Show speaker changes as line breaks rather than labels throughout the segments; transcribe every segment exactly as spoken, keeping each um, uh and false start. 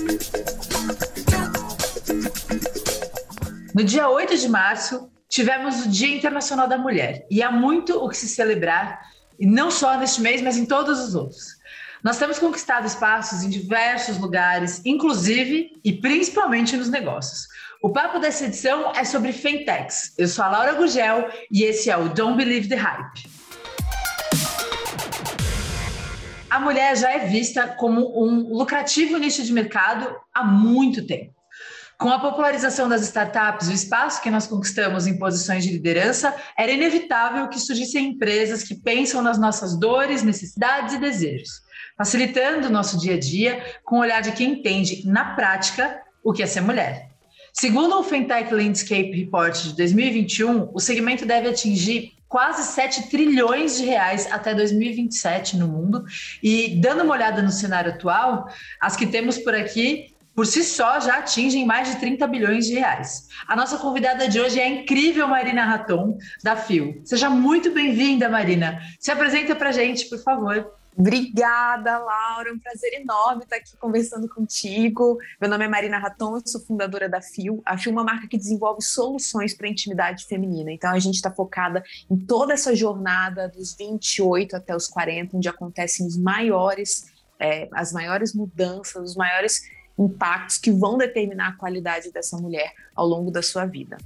No dia oito de março, tivemos o Dia Internacional da Mulher, e há muito o que se celebrar, e não só neste mês, mas em todos os outros. Nós temos conquistado espaços em diversos lugares, inclusive e principalmente nos negócios. O papo dessa edição é sobre Fintechs. Eu sou a Laura Gugel e esse é o Don't Believe the Hype. A mulher já é vista como um lucrativo nicho de mercado há muito tempo. Com a popularização das startups, o espaço que nós conquistamos em posições de liderança, era inevitável que surgissem empresas que pensam nas nossas dores, necessidades e desejos, facilitando o nosso dia a dia com o olhar de quem entende, na prática, o que é ser mulher. Segundo o Fintech Landscape Report de dois mil e vinte e um, o segmento deve atingir quase sete trilhões de reais até dois mil e vinte e sete no mundo. E, dando uma olhada no cenário atual, as que temos por aqui, por si só, já atingem mais de trinta bilhões de reais. A nossa convidada de hoje é a incrível Marina Raton, da Fio. Seja muito bem-vinda, Marina. Se apresenta para a gente, por favor.
Obrigada, Laura. É um prazer enorme estar aqui conversando contigo. Meu nome é Marina Raton, eu sou fundadora da Fio. A Fio é uma marca que desenvolve soluções para a intimidade feminina. Então, a gente está focada em toda essa jornada dos vinte e oito até os quarenta, onde acontecem os maiores, é, as maiores mudanças, os maiores impactos que vão determinar a qualidade dessa mulher ao longo da sua vida.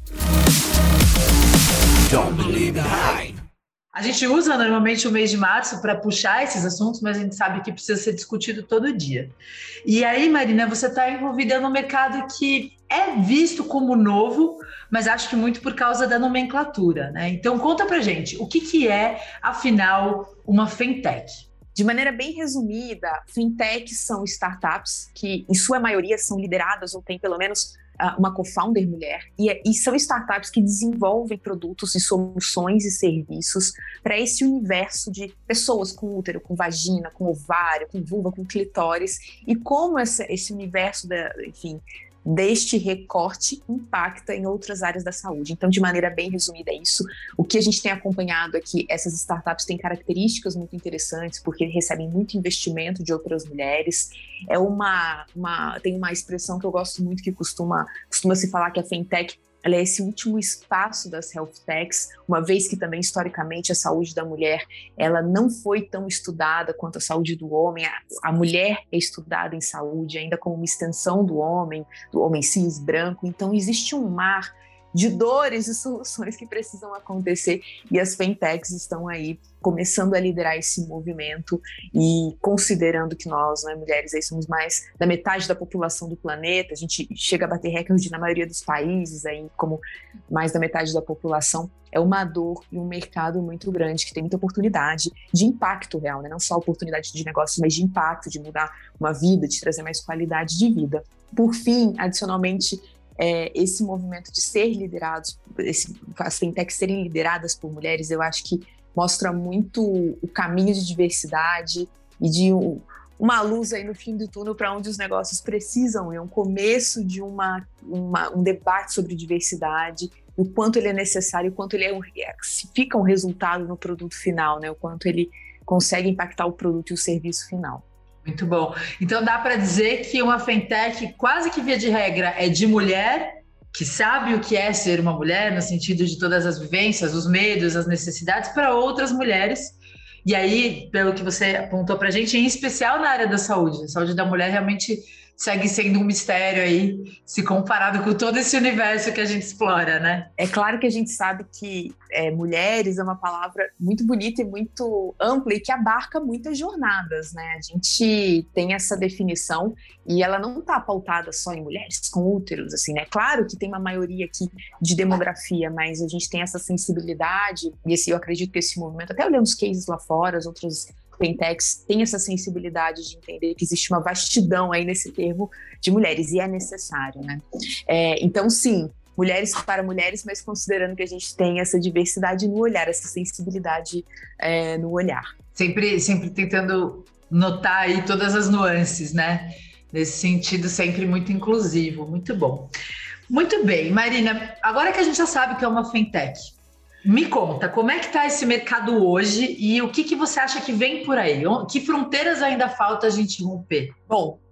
Don't believe the hype. A gente usa normalmente o mês de março para puxar esses assuntos, mas a gente sabe que precisa ser discutido todo dia. E aí, Marina, você está envolvida num mercado que é visto como novo, mas acho que muito por causa da nomenclatura, né? Então, conta pra gente, o que, que é, afinal, uma fintech?
De maneira bem resumida, fintechs são startups que, em sua maioria, são lideradas ou têm pelo menos uma co-founder mulher, e, e são startups que desenvolvem produtos e soluções e serviços para esse universo de pessoas com útero, com vagina, com ovário, com vulva, com clitóris, e como essa, esse universo, da, enfim, deste recorte impacta em outras áreas da saúde. Então, de maneira bem resumida, é isso. O que a gente tem acompanhado é que essas startups têm características muito interessantes, porque recebem muito investimento de outras mulheres. É uma, uma, tem uma expressão que eu gosto muito, que costuma, costuma se falar que a fintech ela é esse último espaço das health techs, uma vez que também, historicamente, a saúde da mulher ela não foi tão estudada quanto a saúde do homem. A, a mulher é estudada em saúde ainda como uma extensão do homem, do homem cis, branco. Então, existe um mar de dores e soluções que precisam acontecer, e as fintechs estão aí começando a liderar esse movimento e considerando que nós, né, mulheres, aí somos mais da metade da população do planeta, a gente chega a bater recorde na maioria dos países, aí como mais da metade da população, é uma dor e um mercado muito grande que tem muita oportunidade de impacto real, né? Não só oportunidade de negócio, mas de impacto, de mudar uma vida, de trazer mais qualidade de vida. Por fim, adicionalmente, É, esse movimento de ser liderados, esse, as fintechs serem lideradas por mulheres, eu acho que mostra muito o caminho de diversidade e de um, uma luz aí no fim do túnel para onde os negócios precisam. É um começo de uma, uma, um debate sobre diversidade, o quanto ele é necessário, o quanto ele é um, fica um resultado no produto final, né? O quanto ele consegue impactar o produto e o serviço final.
Muito bom. Então dá para dizer que uma fintech, quase que via de regra, é de mulher, que sabe o que é ser uma mulher, no sentido de todas as vivências, os medos, as necessidades, para outras mulheres. E aí, pelo que você apontou para a gente, em especial na área da saúde, a saúde da mulher realmente segue sendo um mistério aí, se comparado com todo esse universo que a gente explora, né?
É claro que a gente sabe que é, mulheres é uma palavra muito bonita e muito ampla e que abarca muitas jornadas, né? A gente tem essa definição e ela não está pautada só em mulheres com úteros, assim, né? Claro que tem uma maioria aqui de demografia, mas a gente tem essa sensibilidade e esse, eu acredito que esse movimento, até olhando os cases lá fora, as outras fintechs têm essa sensibilidade de entender que existe uma vastidão aí nesse termo de mulheres, e é necessário, né? É, então, sim, mulheres para mulheres, mas considerando que a gente tem essa diversidade no olhar, essa sensibilidade é, no olhar.
Sempre, sempre tentando notar aí todas as nuances, né? Nesse sentido, sempre muito inclusivo, muito bom. Muito bem, Marina, agora que a gente já sabe que é uma fintech, me conta, como é que está esse mercado hoje e o que, que você acha que vem por aí? Que fronteiras ainda falta a gente romper?
Bom,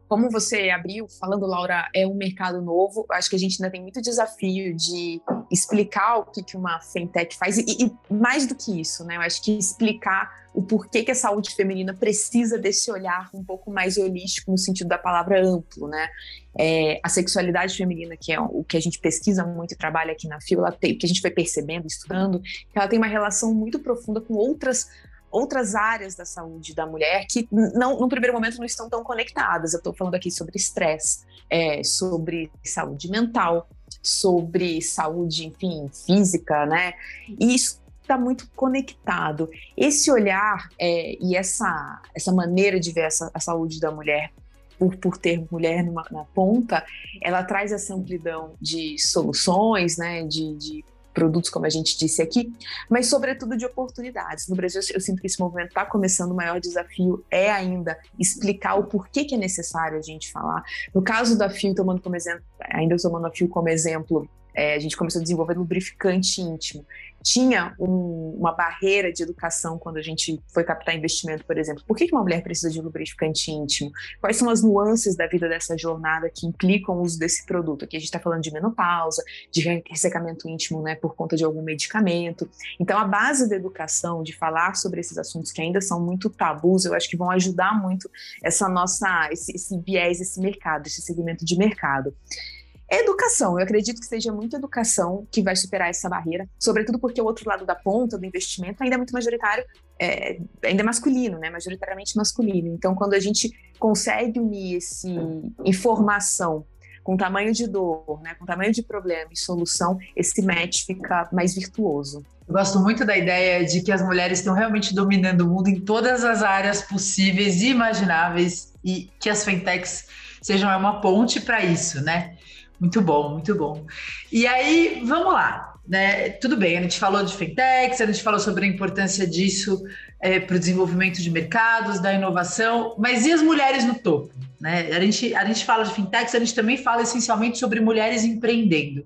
Como você abriu, falando, Laura, é um mercado novo. Acho que a gente ainda tem muito desafio de explicar o que que uma fintech faz e, e mais do que isso, né? Eu acho que explicar o porquê que a saúde feminina precisa desse olhar um pouco mais holístico no sentido da palavra amplo, né? É, a sexualidade feminina, que é o que a gente pesquisa muito e trabalha aqui na F I U, ela tem, o que a gente foi percebendo, estudando, que ela tem uma relação muito profunda com outras outras áreas da saúde da mulher que, não, no primeiro momento, não estão tão conectadas. Eu estou falando aqui sobre estresse, é, sobre saúde mental, sobre saúde, enfim, física, né? E isso está muito conectado. Esse olhar é, e essa, essa maneira de ver essa, a saúde da mulher Por, por ter mulher numa, na ponta, ela traz essa amplidão de soluções, né, de, de produtos, como a gente disse aqui, mas sobretudo de oportunidades. No Brasil, eu sinto que esse movimento está começando, o maior desafio é ainda explicar o porquê que é necessário a gente falar. No caso da F I U, tomando como exemplo, ainda tomando a F I U como exemplo, é, a gente começou a desenvolver lubrificante íntimo. Tinha um, uma barreira de educação quando a gente foi captar investimento, por exemplo. Por que que uma mulher precisa de um lubrificante íntimo? Quais são as nuances da vida dessa jornada que implicam o uso desse produto? Aqui a gente está falando de menopausa, de ressecamento íntimo, né, por conta de algum medicamento. Então, a base da educação, de falar sobre esses assuntos que ainda são muito tabus, eu acho que vão ajudar muito essa nossa, esse, esse viés, esse mercado, esse segmento de mercado. Educação, eu acredito que seja muita educação que vai superar essa barreira, sobretudo porque o outro lado da ponta do investimento ainda é muito majoritário, é, ainda é masculino, né? Majoritariamente masculino. Então, quando a gente consegue unir esse informação com tamanho de dor, né, com tamanho de problema e solução, esse match fica mais virtuoso.
Eu gosto muito da ideia de que as mulheres estão realmente dominando o mundo em todas as áreas possíveis e imagináveis e que as fintechs sejam uma ponte para isso, né? Muito bom, muito bom. E aí, vamos lá, né? Tudo bem, a gente falou de fintechs, a gente falou sobre a importância disso é, para o desenvolvimento de mercados, da inovação, mas e as mulheres no topo? Né? A gente, a gente fala de fintechs, a gente também fala essencialmente sobre mulheres empreendendo.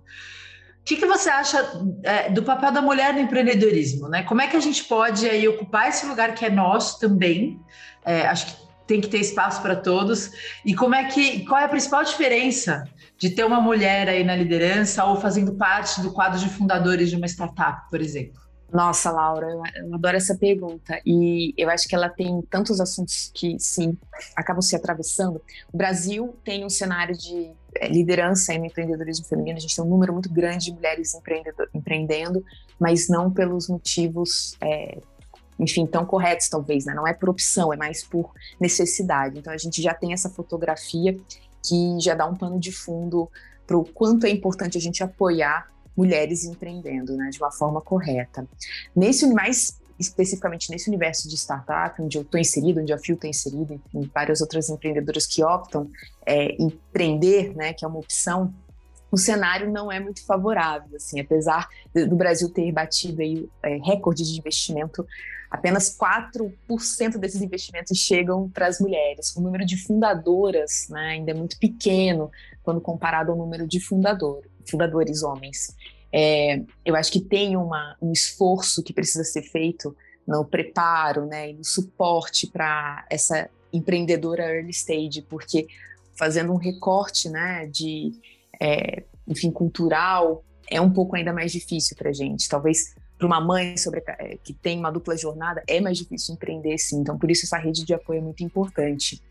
O que, que você acha é, do papel da mulher no empreendedorismo? Né? Como é que a gente pode aí, ocupar esse lugar que é nosso também? É, acho que tem que ter espaço para todos. E como é que, qual é a principal diferença de ter uma mulher aí na liderança ou fazendo parte do quadro de fundadores de uma startup, por exemplo?
Nossa, Laura, eu adoro essa pergunta e eu acho que ela tem tantos assuntos que, sim, acabam se atravessando. O Brasil tem um cenário de liderança no empreendedorismo feminino, a gente tem um número muito grande de mulheres empreendendo, mas não pelos motivos, é, enfim, tão corretos talvez, né? Não é por opção, é mais por necessidade. Então a gente já tem essa fotografia que já dá um pano de fundo para o quanto é importante a gente apoiar mulheres empreendendo, né, de uma forma correta. Nesse, mais especificamente nesse universo de startup, onde eu estou inserido, onde a F I U está inserida, e várias outras empreendedoras que optam é, empreender, né, que é uma opção, o cenário não é muito favorável, assim, apesar do Brasil ter batido aí, é, recorde de investimento, apenas quatro por cento desses investimentos chegam para as mulheres. O número de fundadoras, né, ainda é muito pequeno quando comparado ao número de fundador, fundadores homens. É, eu acho que tem uma, um esforço que precisa ser feito no preparo, né, e no suporte para essa empreendedora early stage, porque fazendo um recorte, né, de, é, enfim, cultural, é um pouco ainda mais difícil para a gente. Talvez para uma mãe sobre, que tem uma dupla jornada, é mais difícil empreender, sim. Então, por isso, essa rede de apoio é muito importante.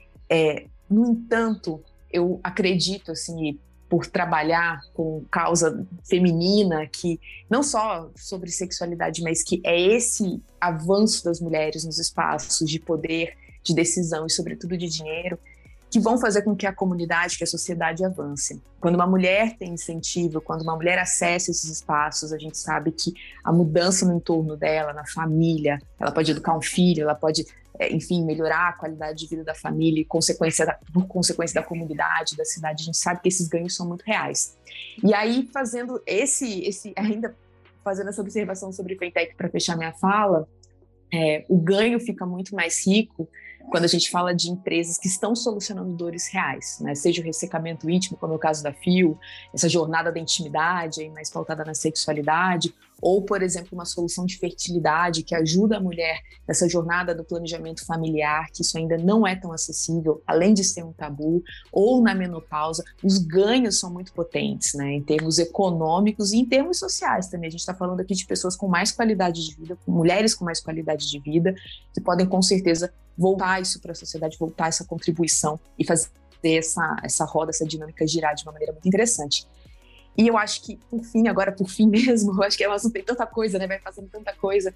É, no entanto, eu acredito, assim, por trabalhar com causa feminina, que não só sobre sexualidade, mas que é esse avanço das mulheres nos espaços de poder, de decisão e, sobretudo, de dinheiro, que vão fazer com que a comunidade, que a sociedade avance. Quando uma mulher tem incentivo, quando uma mulher acessa esses espaços, a gente sabe que a mudança no entorno dela, na família, ela pode educar um filho, ela pode, enfim, melhorar a qualidade de vida da família e consequência da, por consequência da comunidade, da cidade. A gente sabe que esses ganhos são muito reais. E aí, fazendo esse, esse ainda fazendo essa observação sobre fintech para fechar minha fala, é, o ganho fica muito mais rico quando a gente fala de empresas que estão solucionando dores reais, né? Seja o ressecamento íntimo, como é o caso da F I U, essa jornada da intimidade, aí mais pautada na sexualidade, ou, por exemplo, uma solução de fertilidade que ajuda a mulher nessa jornada do planejamento familiar, que isso ainda não é tão acessível, além de ser um tabu, ou na menopausa, os ganhos são muito potentes, né, em termos econômicos e em termos sociais também. A gente está falando aqui de pessoas com mais qualidade de vida, com mulheres com mais qualidade de vida, que podem, com certeza, voltar isso para a sociedade, voltar essa contribuição e fazer essa, essa roda, essa dinâmica girar de uma maneira muito interessante. E eu acho que, por fim, agora por fim mesmo, eu acho que elas não tem tanta coisa, né? Vai fazendo tanta coisa.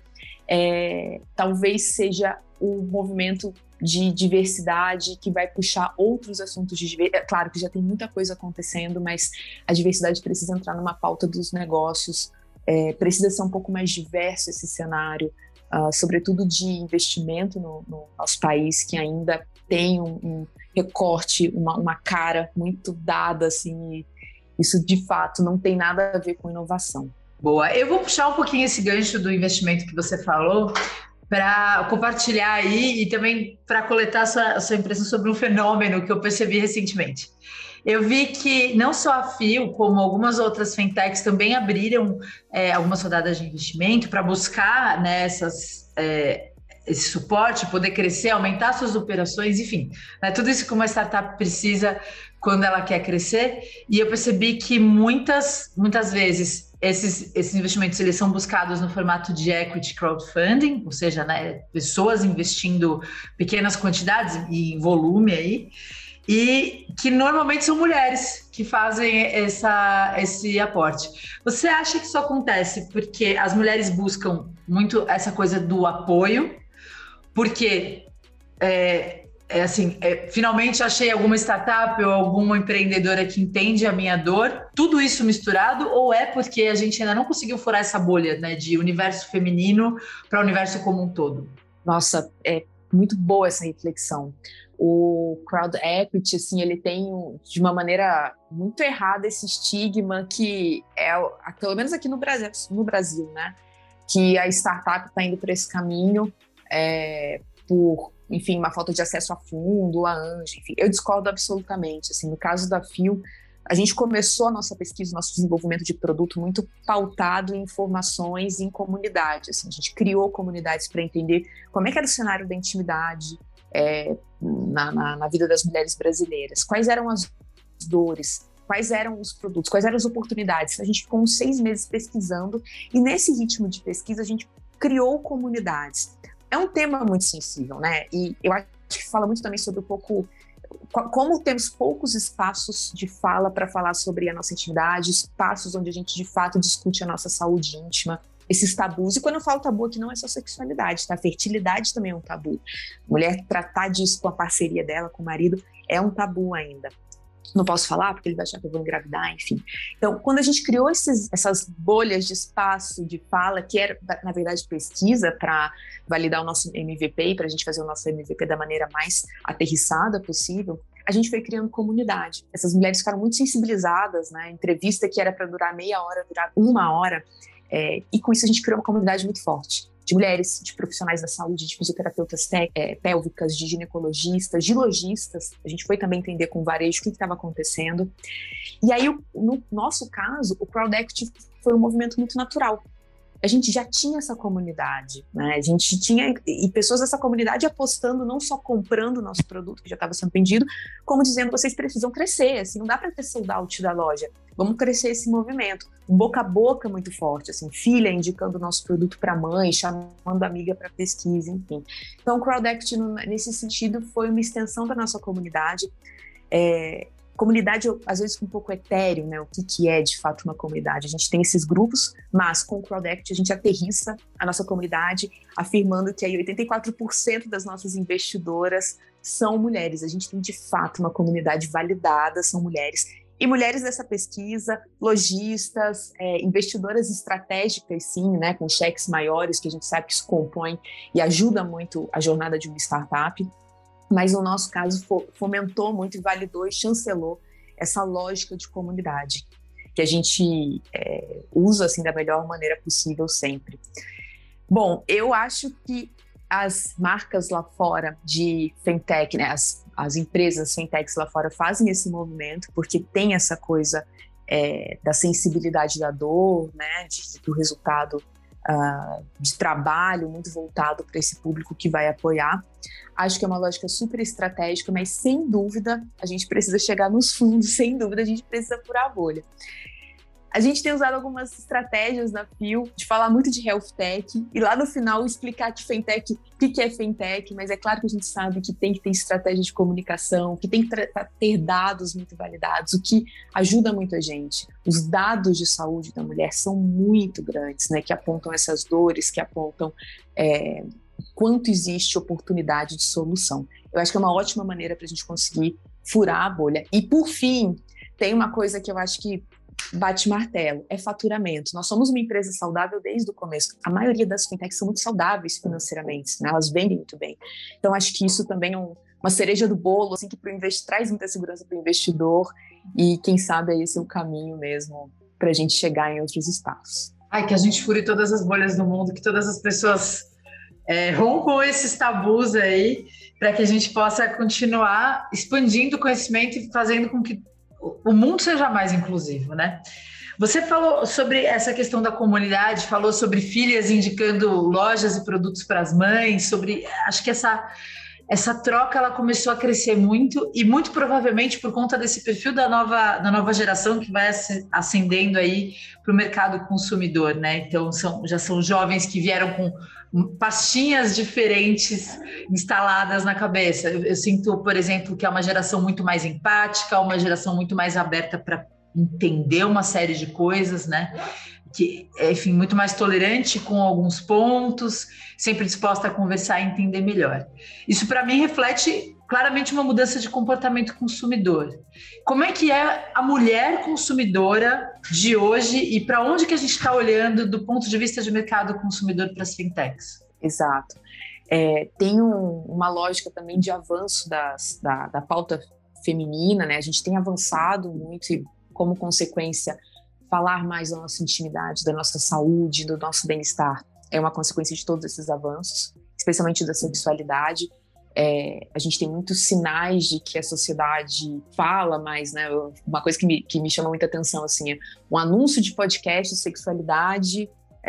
É, talvez seja o movimento de diversidade que vai puxar outros assuntos de diversidade. É claro que já tem muita coisa acontecendo, mas a diversidade precisa entrar numa pauta dos negócios, é, precisa ser um pouco mais diverso esse cenário, uh, sobretudo de investimento no, no nosso país, que ainda tem um, um recorte, uma, uma cara muito dada, assim. Isso, de fato, não tem nada a ver com inovação.
Boa. Eu vou puxar um pouquinho esse gancho do investimento que você falou para compartilhar aí e também para coletar a sua, a sua impressão sobre um fenômeno que eu percebi recentemente. Eu vi que não só a Fio, como algumas outras fintechs também abriram é, algumas rodadas de investimento para buscar, né, essas... É, esse suporte, poder crescer, aumentar suas operações, enfim, né, tudo isso que uma startup precisa quando ela quer crescer. E eu percebi que muitas, muitas vezes esses, esses investimentos eles são buscados no formato de equity crowdfunding, ou seja, né, pessoas investindo pequenas quantidades e em volume aí, e que normalmente são mulheres que fazem essa, esse aporte. Você acha que isso acontece porque as mulheres buscam muito essa coisa do apoio, porque é, é assim, é, finalmente achei alguma startup ou alguma empreendedora que entende a minha dor, tudo isso misturado, ou é porque a gente ainda não conseguiu furar essa bolha, né, de universo feminino para o universo como um todo?
Nossa, é muito boa essa reflexão. O crowd equity, assim, ele tem, de uma maneira muito errada, esse estigma que é, pelo menos aqui no Brasil, no Brasil, né, que a startup está indo para esse caminho, É, por, enfim, uma falta de acesso a fundo, a anjo, enfim. Eu discordo absolutamente. Assim, no caso da Fio, a gente começou a nossa pesquisa, o nosso desenvolvimento de produto muito pautado em informações e em comunidade. Assim, a gente criou comunidades para entender como é que era o cenário da intimidade é, na, na, na vida das mulheres brasileiras, quais eram as dores, quais eram os produtos, quais eram as oportunidades. A gente ficou uns seis meses pesquisando e nesse ritmo de pesquisa a gente criou comunidades. É um tema muito sensível, né? E eu acho que fala muito também sobre um pouco como temos poucos espaços de fala para falar sobre a nossa intimidade, espaços onde a gente de fato discute a nossa saúde íntima, esses tabus. E quando eu falo tabu aqui não é só sexualidade, tá? Fertilidade também é um tabu. Mulher tratar disso com a parceria dela, com o marido, é um tabu ainda. Não posso falar porque ele vai achar que eu vou engravidar, enfim. Então, quando a gente criou esses, essas bolhas de espaço, de fala, que era, na verdade, pesquisa para validar o nosso M V P, para a gente fazer o nosso M V P da maneira mais aterrissada possível, a gente foi criando comunidade. Essas mulheres ficaram muito sensibilizadas, né? A entrevista que era para durar meia hora, durar uma hora, é, e com isso a gente criou uma comunidade muito forte. De mulheres, de profissionais da saúde, de fisioterapeutas té, é, pélvicas, de ginecologistas, de lojistas. A gente foi também entender com o varejo o que estava acontecendo. E aí, no nosso caso, o Crowd Equity foi um movimento muito natural. A gente já tinha essa comunidade, né? A gente tinha e pessoas dessa comunidade apostando, não só comprando o nosso produto, que já estava sendo vendido, como dizendo, vocês precisam crescer, assim, não dá para ter sold out da loja. Vamos crescer esse movimento. Um boca a boca muito forte, assim, filha indicando o nosso produto para a mãe, chamando a amiga para pesquisa, enfim. Então, o Crowd Equity, nesse sentido, foi uma extensão da nossa comunidade. É, comunidade, às vezes, um pouco etéreo, né? O que, que é, de fato, uma comunidade. A gente tem esses grupos, mas com o Crowd Equity a gente aterrissa a nossa comunidade, afirmando que aí oitenta e quatro por cento das nossas investidoras são mulheres. A gente tem, de fato, uma comunidade validada, são mulheres. E mulheres dessa pesquisa, lojistas, é, investidoras estratégicas, sim, né, com cheques maiores, que a gente sabe que isso compõe e ajuda muito a jornada de uma startup. Mas, no nosso caso, fomentou muito e validou e chancelou essa lógica de comunidade, que a gente é, usa assim, da melhor maneira possível sempre. Bom, eu acho que as marcas lá fora de fintech, né, as, as empresas fintechs lá fora fazem esse movimento, porque tem essa coisa é, da sensibilidade da dor, né, de, do resultado uh, de trabalho muito voltado para esse público que vai apoiar. Acho que é uma lógica super estratégica, mas sem dúvida a gente precisa chegar nos fundos, sem dúvida a gente precisa furar a bolha. A gente tem usado algumas estratégias na Fio de falar muito de health tech e lá no final explicar que fintech, o que é fintech, mas é claro que a gente sabe que tem que ter estratégia de comunicação, que tem que ter dados muito validados, o que ajuda muito a gente. Os dados de saúde da mulher são muito grandes, né, que apontam essas dores, que apontam é, quanto existe oportunidade de solução. Eu acho que é uma ótima maneira para a gente conseguir furar a bolha. E por fim, tem uma coisa que eu acho que bate martelo, é faturamento. Nós somos uma empresa saudável desde o começo. A maioria das fintechs são muito saudáveis financeiramente, né? Elas vendem muito bem. Então, acho que isso também é um, uma cereja do bolo, assim, que pro investi- traz muita segurança para o investidor e, quem sabe, esse é o caminho mesmo para a gente chegar em outros espaços.
Ai, que a gente fure todas as bolhas do mundo, que todas as pessoas é, rompam esses tabus aí, para que a gente possa continuar expandindo o conhecimento e fazendo com que o mundo seja mais inclusivo, né? Você falou sobre essa questão da comunidade, falou sobre filhas indicando lojas e produtos para as mães, sobre, acho que essa, essa troca ela começou a crescer muito e muito provavelmente por conta desse perfil da nova, da nova geração que vai ascendendo aí para o mercado consumidor, né? Então são, já são jovens que vieram com pastinhas diferentes instaladas na cabeça. Eu, eu sinto, por exemplo, que é uma geração muito mais empática, uma geração muito mais aberta para entender uma série de coisas, né? Que, enfim, muito mais tolerante com alguns pontos, sempre disposta a conversar e entender melhor. Isso, para mim, reflete claramente uma mudança de comportamento consumidor. Como é que é a mulher consumidora de hoje e para onde que a gente está olhando do ponto de vista de mercado consumidor para as fintechs?
Exato. É, tem um, uma lógica também de avanço das, da, da pauta feminina, né? A gente tem avançado muito e, como consequência, falar mais da nossa intimidade, da nossa saúde, do nosso bem-estar é uma consequência de todos esses avanços, especialmente da sexualidade. É, a gente tem muitos sinais de que a sociedade fala mais, né? Uma coisa que me, que me chama muita atenção, assim, é um anúncio de podcast de sexualidade,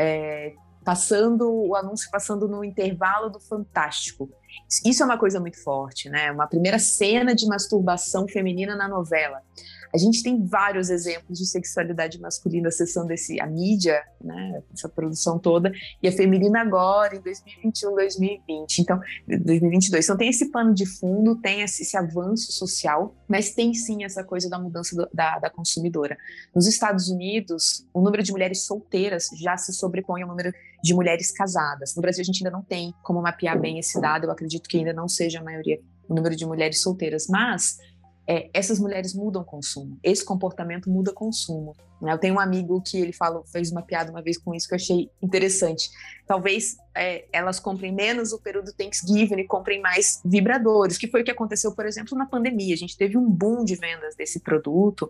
é, passando o anúncio passando no intervalo do Fantástico. Isso é uma coisa muito forte, né? Uma primeira cena de masturbação feminina na novela. A gente tem vários exemplos de sexualidade masculina acessando esse, a mídia, né, essa produção toda, e a feminina agora, em dois mil e vinte e um, dois mil e vinte, então, dois mil e vinte e dois. Então tem esse pano de fundo, tem esse, esse avanço social, mas tem sim essa coisa da mudança do, da, da consumidora. Nos Estados Unidos, o número de mulheres solteiras já se sobrepõe ao número de mulheres casadas. No Brasil a gente ainda não tem como mapear bem esse dado, eu acredito que ainda não seja a maioria o número de mulheres solteiras, mas É, essas mulheres mudam o consumo, esse comportamento muda o consumo. Eu tenho um amigo que ele falou, fez uma piada uma vez com isso que eu achei interessante. Talvez é, elas comprem menos o período Thanksgiving e comprem mais vibradores, que foi o que aconteceu, por exemplo, na pandemia. A gente teve um boom de vendas desse produto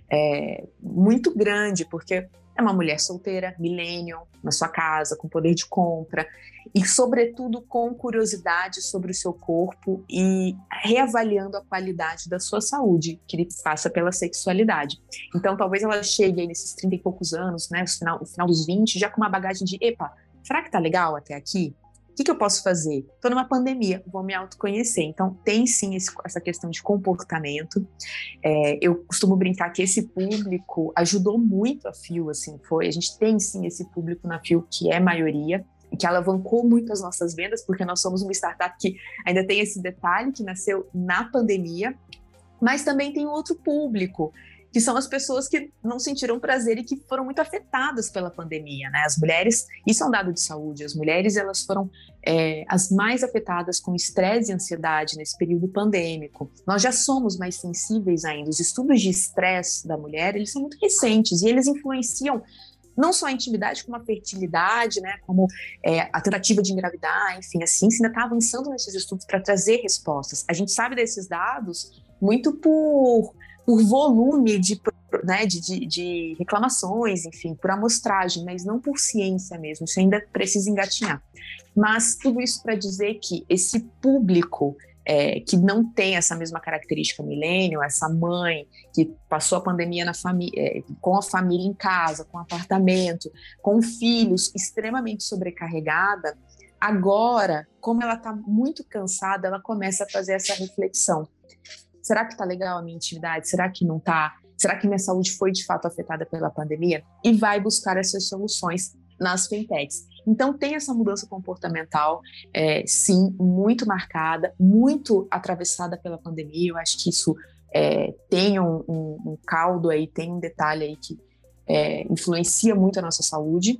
é, muito grande, porque é uma mulher solteira, millennial, na sua casa, com poder de compra e, sobretudo, com curiosidade sobre o seu corpo e reavaliando a qualidade da sua saúde, que ele passa pela sexualidade. Então, talvez ela chegue aí nesses trinta e poucos anos, né, o final, o final dos vinte, já com uma bagagem de, epa, será que tá legal até aqui? O que, que eu posso fazer? Estou numa pandemia, vou me autoconhecer. Então, tem sim esse, essa questão de comportamento. É, eu costumo brincar que esse público ajudou muito a Fio, assim, foi. A gente tem sim esse público na Fio que é maioria, e que alavancou muito as nossas vendas, porque nós somos uma startup que ainda tem esse detalhe, que nasceu na pandemia, mas também tem outro público, que são as pessoas que não sentiram prazer e que foram muito afetadas pela pandemia, né? As mulheres, isso é um dado de saúde, as mulheres elas foram é, as mais afetadas com estresse e ansiedade nesse período pandêmico. Nós já somos mais sensíveis ainda, os estudos de estresse da mulher, eles são muito recentes e eles influenciam não só a intimidade, como a fertilidade, né, como é, a tentativa de engravidar, enfim, a ciência ainda está avançando nesses estudos para trazer respostas. A gente sabe desses dados muito por, por volume de, né, de, de, de reclamações, enfim, por amostragem, mas não por ciência mesmo, isso ainda precisa engatinhar. Mas tudo isso para dizer que esse público é, que não tem essa mesma característica millennial, essa mãe que passou a pandemia na família, é, com a família em casa, com apartamento, com filhos, extremamente sobrecarregada. Agora, como ela está muito cansada, ela começa a fazer essa reflexão. Será que está legal a minha intimidade? Será que não está? Será que minha saúde foi de fato afetada pela pandemia? E vai buscar essas soluções nas fintechs. Então, tem essa mudança comportamental, é, sim, muito marcada, muito atravessada pela pandemia. Eu acho que isso é, tem um, um, um caldo aí, tem um detalhe aí que é, influencia muito a nossa saúde.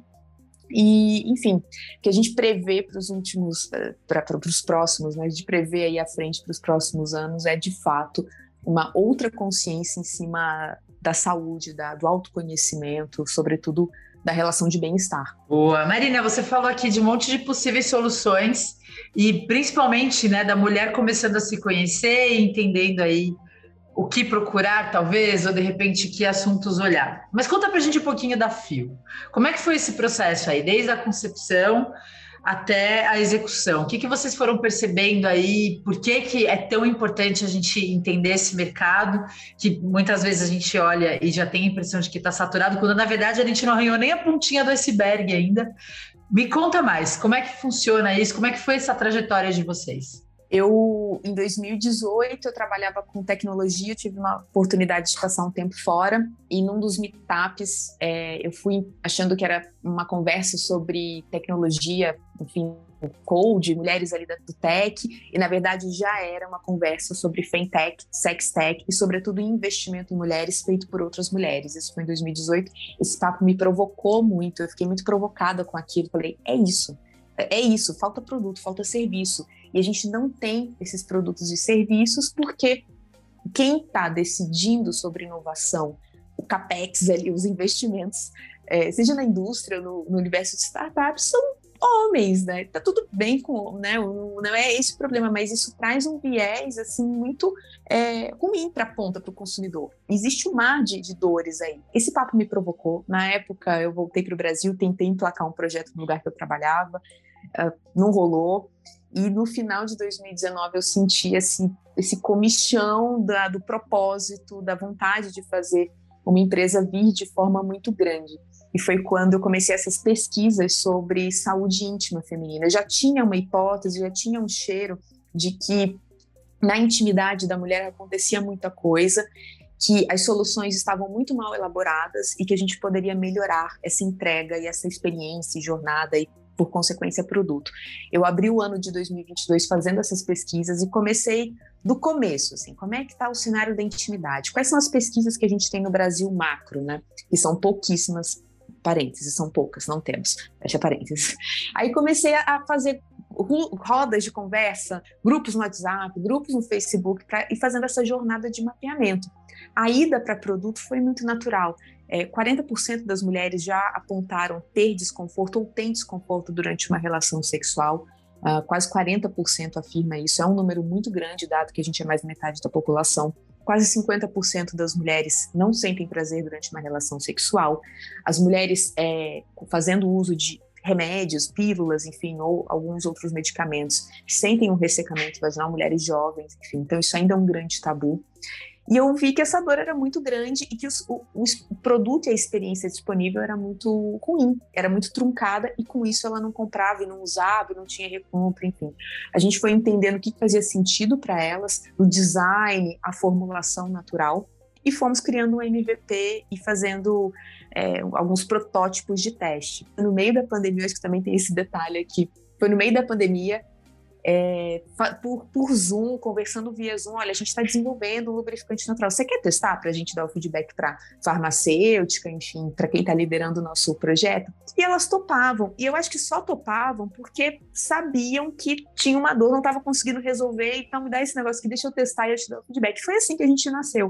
E, enfim, que a gente prevê para os últimos, para os próximos, né, de prever aí à frente para os próximos anos, é de fato uma outra consciência em cima da saúde, da, do autoconhecimento, sobretudo da relação de bem-estar.
Boa. Marina, você falou aqui de um monte de possíveis soluções e principalmente, né, da mulher começando a se conhecer e entendendo aí o que procurar, talvez, ou de repente que assuntos olhar. Mas conta pra gente um pouquinho da Fio. Como é que foi esse processo aí, desde a concepção até a execução? O que, que vocês foram percebendo aí? Por que, que é tão importante a gente entender esse mercado, que muitas vezes a gente olha e já tem a impressão de que está saturado, quando na verdade a gente não arranhou nem a pontinha do iceberg ainda. Me conta mais, como é que funciona isso? Como é que foi essa trajetória de vocês?
Eu, em dois mil e dezoito, eu trabalhava com tecnologia, eu tive uma oportunidade de passar um tempo fora, e num dos meetups, é, eu fui achando que era uma conversa sobre tecnologia, enfim, code, mulheres ali do tech, e na verdade já era uma conversa sobre fintech, sextech e sobretudo investimento em mulheres feito por outras mulheres. Isso foi em dois mil e dezoito, esse papo me provocou muito, eu fiquei muito provocada com aquilo, falei, é isso, é isso, falta produto, falta serviço. E a gente não tem esses produtos e serviços porque quem está decidindo sobre inovação, o CAPEX ali, os investimentos, é, seja na indústria, no, no universo de startups, são homens, né? Tá tudo bem com, né? Não, não é esse o problema, mas isso traz um viés assim muito é, ruim para a ponta, para o consumidor. Existe um mar de, de dores aí. Esse papo me provocou. Na época, eu voltei para o Brasil, tentei emplacar um projeto no lugar que eu trabalhava, uh, não rolou. E no final de dois mil e dezenove eu senti esse, esse comichão da, do propósito, da vontade de fazer uma empresa vir de forma muito grande. E foi quando eu comecei essas pesquisas sobre saúde íntima feminina. Eu já tinha uma hipótese, já tinha um cheiro de que na intimidade da mulher acontecia muita coisa, que as soluções estavam muito mal elaboradas e que a gente poderia melhorar essa entrega e essa experiência e jornada e por consequência, produto. Eu abri o ano de dois mil e vinte e dois fazendo essas pesquisas e comecei do começo, assim, como é que está o cenário da intimidade? Quais são as pesquisas que a gente tem no Brasil macro, né? Que são pouquíssimas, parênteses, são poucas, não temos, fecha parênteses. Aí comecei a fazer rodas de conversa, grupos no WhatsApp, grupos no Facebook, pra ir fazendo essa jornada de mapeamento. A ida para produto foi muito natural. É, quarenta por cento das mulheres já apontaram ter desconforto ou têm desconforto durante uma relação sexual. Uh, quase quarenta por cento afirma isso. É um número muito grande, dado que a gente é mais da metade da população. Quase cinquenta por cento das mulheres não sentem prazer durante uma relação sexual. As mulheres é, fazendo uso de remédios, pílulas, enfim, ou alguns outros medicamentos, sentem um ressecamento vaginal, mulheres jovens, enfim. Então isso ainda é um grande tabu. E eu vi que essa dor era muito grande e que os, o, o produto e a experiência disponível era muito ruim, era muito truncada, e com isso ela não comprava e não usava, e não tinha recompra, enfim. A gente foi entendendo o que fazia sentido para elas, o design, a formulação natural, e fomos criando um M V P e fazendo é, alguns protótipos de teste. No meio da pandemia, acho que também tem esse detalhe aqui, foi no meio da pandemia, É, por, por Zoom, conversando via Zoom, olha, a gente está desenvolvendo um lubrificante natural. Você quer testar para a gente dar o feedback para farmacêutica, enfim, para quem está liderando o nosso projeto? E elas topavam. E eu acho que só topavam porque sabiam que tinha uma dor, não estava conseguindo resolver, então me dá esse negócio aqui, deixa eu testar e eu te dou o feedback. Foi assim que a gente nasceu.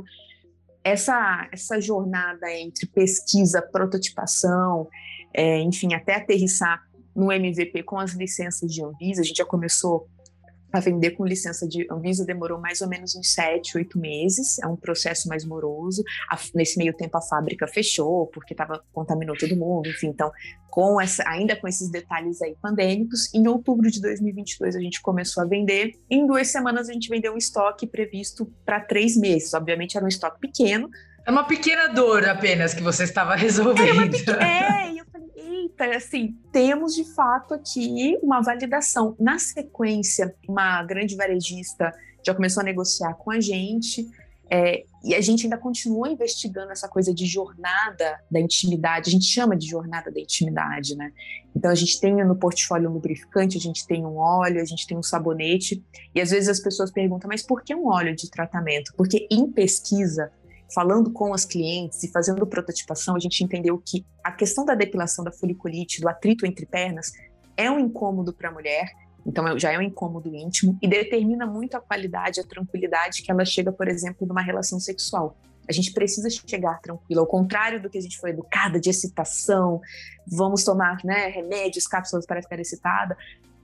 Essa, essa jornada entre pesquisa, prototipação, é, enfim, até aterrissar no M V P com as licenças de Anvisa, a gente já começou a vender com licença de Anvisa demorou mais ou menos uns sete, oito meses, é um processo mais moroso. A, nesse meio tempo a fábrica fechou, porque tava, contaminou todo mundo, enfim, então, com essa, ainda com esses detalhes aí pandêmicos, em outubro de dois mil e vinte e dois a gente começou a vender, em duas semanas a gente vendeu um estoque previsto para três meses, obviamente era um estoque pequeno.
É uma pequena dor apenas que você estava resolvendo.
Era uma pequena... É, e eu falei, eita, assim, temos de fato aqui uma validação. Na sequência, uma grande varejista já começou a negociar com a gente, é, e a gente ainda continua investigando essa coisa de jornada da intimidade, a gente chama de jornada da intimidade, né? Então a gente tem no portfólio um lubrificante, a gente tem um óleo, a gente tem um sabonete, e às vezes as pessoas perguntam, mas por que um óleo de tratamento? Porque em pesquisa, falando com as clientes e fazendo prototipação, a gente entendeu que a questão da depilação da foliculite, do atrito entre pernas, é um incômodo para a mulher, então já é um incômodo íntimo, e determina muito a qualidade, a tranquilidade que ela chega, por exemplo, numa relação sexual. A gente precisa chegar tranquila, ao contrário do que a gente foi educada, de excitação, vamos tomar, né, remédios, cápsulas para ficar excitada.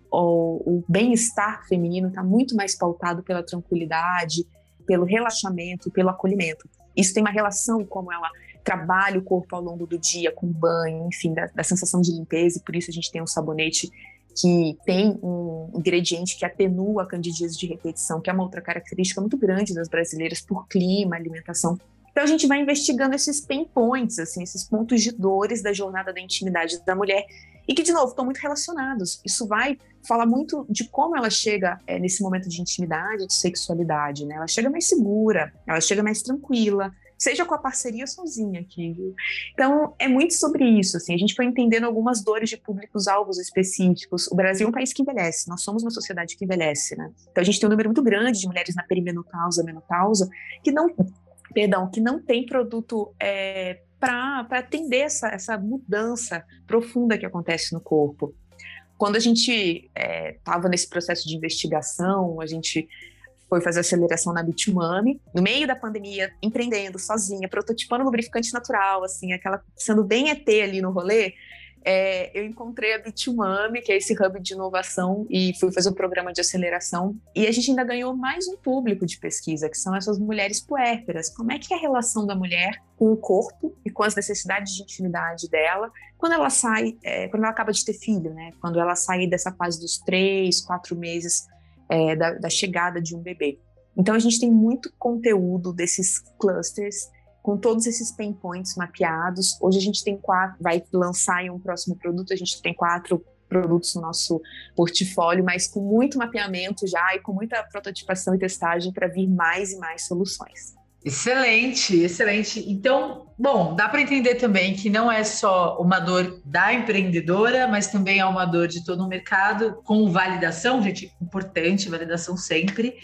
O, o bem-estar feminino está muito mais pautado pela tranquilidade, pelo relaxamento, pelo acolhimento. Isso tem uma relação com como ela trabalha o corpo ao longo do dia, com banho, enfim, da, da sensação de limpeza, e por isso a gente tem um sabonete que tem um ingrediente que atenua a candidíase de repetição, que é uma outra característica muito grande das brasileiras por clima, alimentação. Então a gente vai investigando esses pain points, assim, esses pontos de dores da jornada da intimidade da mulher, e que, de novo, estão muito relacionados. Isso vai falar muito de como ela chega é, nesse momento de intimidade, de sexualidade, né? Ela chega mais segura, ela chega mais tranquila, seja com a parceria ou sozinha aqui, viu? Então, é muito sobre isso, assim, a gente foi entendendo algumas dores de públicos-alvos específicos. O Brasil é um país que envelhece, nós somos uma sociedade que envelhece, né? Então, a gente tem um número muito grande de mulheres na perimenopausa, menopausa, que não, perdão, que não tem produto é, para atender essa, essa mudança profunda que acontece no corpo. Quando a gente estava é, nesse processo de investigação, a gente foi fazer aceleração na Bitumami, no meio da pandemia, empreendendo sozinha, prototipando lubrificante natural, assim, aquela sendo bem E T ali no rolê, é, eu encontrei a Bitumami, que é esse hub de inovação, e fui fazer um programa de aceleração, e a gente ainda ganhou mais um público de pesquisa, que são essas mulheres puérperas. Como é que é a relação da mulher com o corpo e com as necessidades de intimidade dela, quando ela sai, é, quando ela acaba de ter filho, né? Quando ela sai dessa fase dos três, quatro meses é, da, da chegada de um bebê. Então a gente tem muito conteúdo desses clusters, com todos esses pain points mapeados. Hoje a gente tem quatro, vai lançar em um próximo produto, a gente tem quatro produtos no nosso portfólio, mas com muito mapeamento já e com muita prototipação e testagem para vir mais e mais soluções.
Excelente, excelente. Então, bom, dá para entender também que não é só uma dor da empreendedora, mas também é uma dor de todo o mercado, com validação, gente, importante, validação sempre.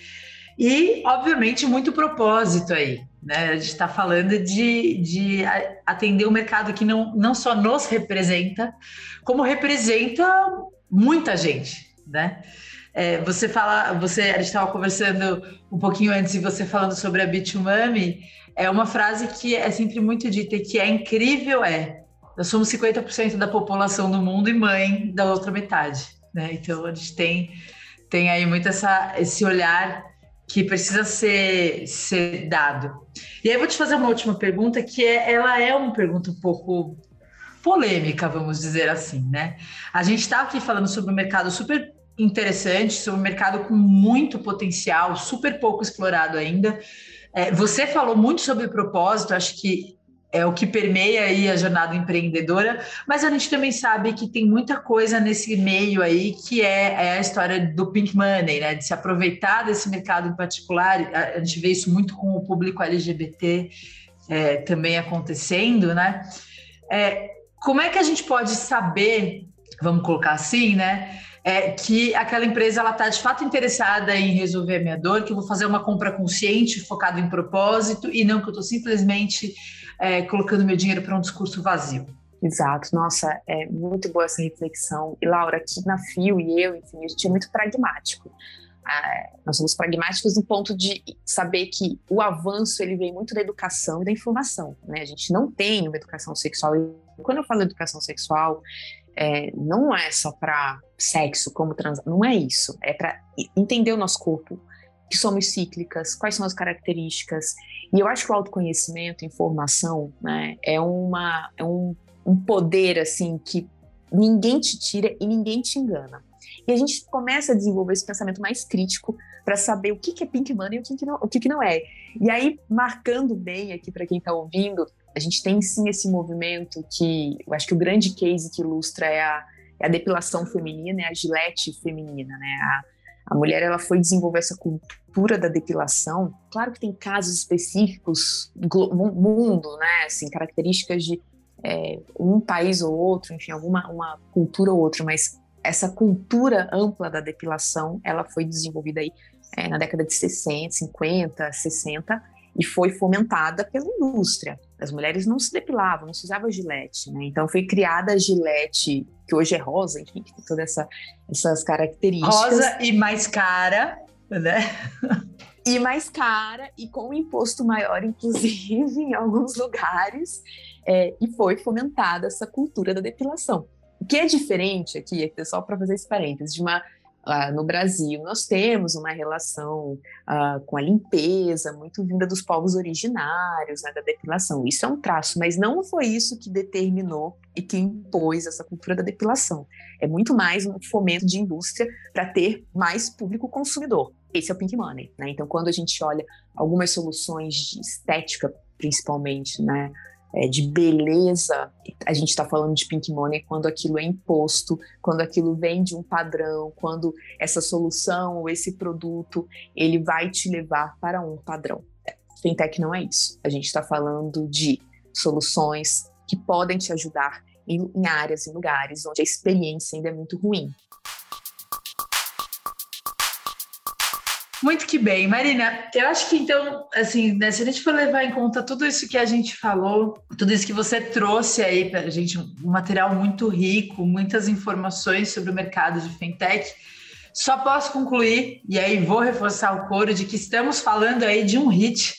E, obviamente, muito propósito aí, né? A gente está falando de, de atender um mercado que não, não só nos representa, como representa muita gente, né? É, você fala, você, a gente estava conversando um pouquinho antes e você falando sobre a Bitumami, é uma frase que é sempre muito dita e que é incrível, é, nós somos cinquenta por cento da população do mundo e mãe da outra metade, né? Então, a gente tem, tem aí muito essa, esse olhar que precisa ser, ser dado. E aí eu vou te fazer uma última pergunta, que é, ela é uma pergunta um pouco polêmica, vamos dizer assim, né? A gente está aqui falando sobre um mercado super interessante, sobre um mercado com muito potencial, super pouco explorado ainda. É, você falou muito sobre propósito, acho que é o que permeia aí a jornada empreendedora, mas a gente também sabe que tem muita coisa nesse meio aí que é, é a história do pink money, né? De se aproveitar desse mercado em particular. A, a gente vê isso muito com o público L G B T é, também acontecendo, né? É, como é que a gente pode saber, vamos colocar assim, né? É, que aquela empresa ela está de fato interessada em resolver a minha dor, que eu vou fazer uma compra consciente, focada em propósito, e não que eu estou simplesmente é, colocando meu dinheiro para um discurso vazio.
Exato, nossa, é muito boa essa reflexão. E Laura, aqui na Fio e eu, enfim, a gente é muito pragmático. Ah, nós somos pragmáticos no ponto de saber que o avanço ele vem muito da educação e da informação, né? A gente não tem uma educação sexual. E quando eu falo educação sexual, é, não é só para sexo, como trans, não é isso. É para entender o nosso corpo, que somos cíclicas, quais são as características. E eu acho que o autoconhecimento, informação, né, é, uma, é um, um poder assim que ninguém te tira e ninguém te engana. E a gente começa a desenvolver esse pensamento mais crítico para saber o que, que é Pink Money e o que, que, não, o que, que não é. E aí, marcando bem aqui para quem está ouvindo, a gente tem sim esse movimento que eu acho que o grande case que ilustra é a, é a depilação feminina, é a Gillette feminina, né? A, a mulher ela foi desenvolver essa cultura da depilação. Claro que tem casos específicos no mundo, né? Assim, características de é, um país ou outro, enfim, alguma uma cultura ou outra, mas essa cultura ampla da depilação, ela foi desenvolvida aí é, na década de sessenta, cinquenta, sessenta e foi fomentada pela indústria. As mulheres não se depilavam, não se usava Gillette, né? Então foi criada a Gillette, que hoje é rosa, enfim, que tem todas essa, essas características.
Rosa e mais cara, né?
E mais cara, e com um imposto maior, inclusive, em alguns lugares, é, e foi fomentada essa cultura da depilação. O que é diferente aqui, é só para fazer esse parênteses, de uma, uh, no Brasil nós temos uma relação uh, com a limpeza muito vinda dos povos originários, né, da depilação. Isso é um traço, mas não foi isso que determinou e que impôs essa cultura da depilação. É muito mais um fomento de indústria para ter mais público consumidor. Esse é o Pink Money, né? Então, quando a gente olha algumas soluções de estética, principalmente, né, É, de beleza, a gente está falando de Pink Money quando aquilo é imposto, quando aquilo vem de um padrão, quando essa solução ou esse produto, ele vai te levar para um padrão. Fintech não é isso. A gente está falando de soluções que podem te ajudar em, em áreas e lugares onde a experiência ainda é muito ruim.
Muito que bem, Marina. Eu acho que então, assim, né, se a gente for levar em conta tudo isso que a gente falou, tudo isso que você trouxe aí para a gente, um material muito rico, muitas informações sobre o mercado de fintech, só posso concluir, e aí vou reforçar o coro, de que estamos falando aí de um hit,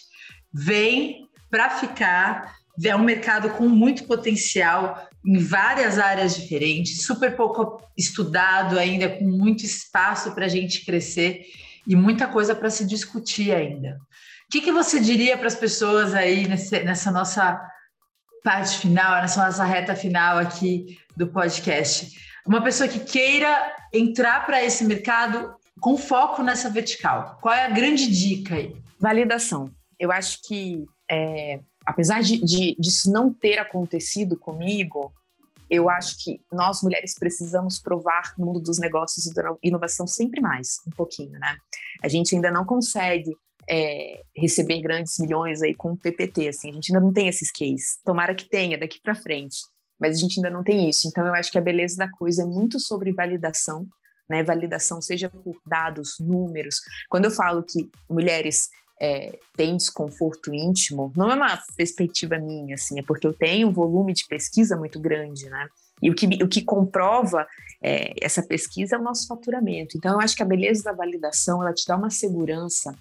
vem para ficar, é um mercado com muito potencial em várias áreas diferentes, super pouco estudado ainda, com muito espaço para a gente crescer, e muita coisa para se discutir ainda. O que, que você diria para as pessoas aí nesse, nessa nossa parte final, nessa nossa reta final aqui do podcast? Uma pessoa que queira entrar para esse mercado com foco nessa vertical. Qual é a grande dica aí?
Validação. Eu acho que, é, apesar de, de, disso não ter acontecido comigo, eu acho que nós, mulheres, precisamos provar no mundo dos negócios e da inovação sempre mais, um pouquinho, né? A gente ainda não consegue é, receber grandes milhões aí com o P P T, assim, a gente ainda não tem esses cases. Tomara que tenha daqui para frente, mas a gente ainda não tem isso. Então, eu acho que a beleza da coisa é muito sobre validação, né? Validação seja por dados, números. Quando eu falo que mulheres É, tem desconforto íntimo, não é uma perspectiva minha, assim, é porque eu tenho um volume de pesquisa muito grande, né? E o que, o que comprova é, essa pesquisa é o nosso faturamento. Então, eu acho que a beleza da validação, ela te dá uma segurança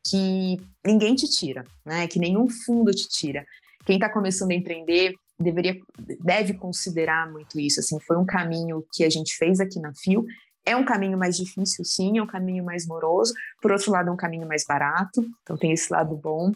que ninguém te tira, né? Que nenhum fundo te tira. Quem está começando a empreender deveria, deve considerar muito isso, assim, foi um caminho que a gente fez aqui na Fio. É um caminho mais difícil, sim, é um caminho mais moroso. Por outro lado, é um caminho mais barato, então tem esse lado bom.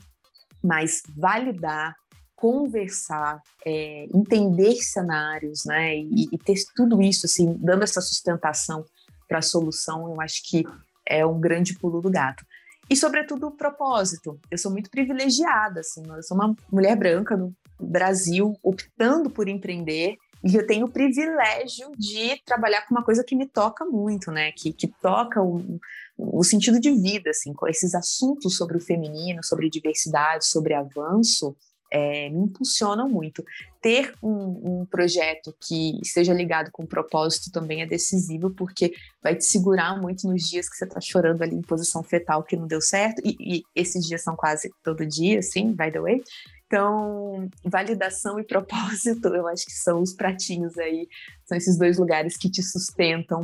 Mas validar, conversar, é, entender cenários, né, e, e ter tudo isso, assim, dando essa sustentação para a solução, eu acho que é um grande pulo do gato. E, sobretudo, o propósito. Eu sou muito privilegiada, assim, eu sou uma mulher branca no Brasil, optando por empreender, e eu tenho o privilégio de trabalhar com uma coisa que me toca muito, né? Que, que toca o, o sentido de vida, assim, com esses assuntos sobre o feminino, sobre diversidade, sobre avanço, é, me impulsionam muito. Ter um, um projeto que esteja ligado com propósito também é decisivo, porque vai te segurar muito nos dias que você está chorando ali em posição fetal que não deu certo, e, e esses dias são quase todo dia, assim, by the way. Então, validação e propósito, eu acho que são os pratinhos aí, são esses dois lugares que te sustentam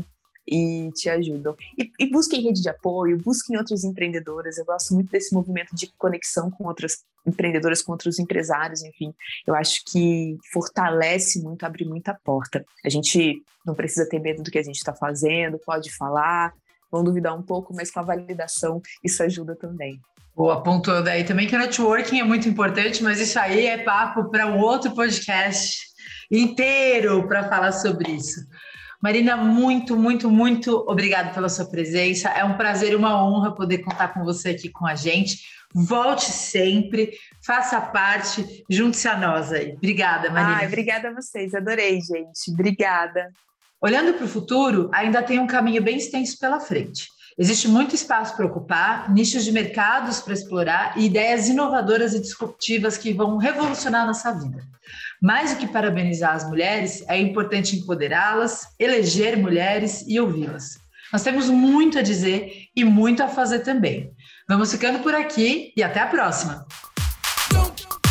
e te ajudam. E, e busquem rede de apoio, busquem outros empreendedores. Eu gosto muito desse movimento de conexão com outras empreendedoras contra os empresários, enfim, eu acho que fortalece muito, abre muita porta. A gente não precisa ter medo do que a gente está fazendo, pode falar, vão duvidar um pouco, mas com a validação isso ajuda também.
Boa, pontuando aí também que o networking é muito importante, mas isso aí é papo para um outro podcast inteiro para falar sobre isso. Marina, muito, muito, muito obrigada pela sua presença. É um prazer e uma honra poder contar com você aqui com a gente. Volte sempre, faça parte, junte-se a nós aí. Obrigada, Marina.
Ai, obrigada a vocês, adorei, gente. Obrigada.
Olhando para o futuro, ainda tem um caminho bem extenso pela frente. Existe muito espaço para ocupar, nichos de mercados para explorar e ideias inovadoras e disruptivas que vão revolucionar a nossa vida. Mais do que parabenizar as mulheres, é importante empoderá-las, eleger mulheres e ouvi-las. Nós temos muito a dizer e muito a fazer também. Vamos ficando por aqui e até a próxima!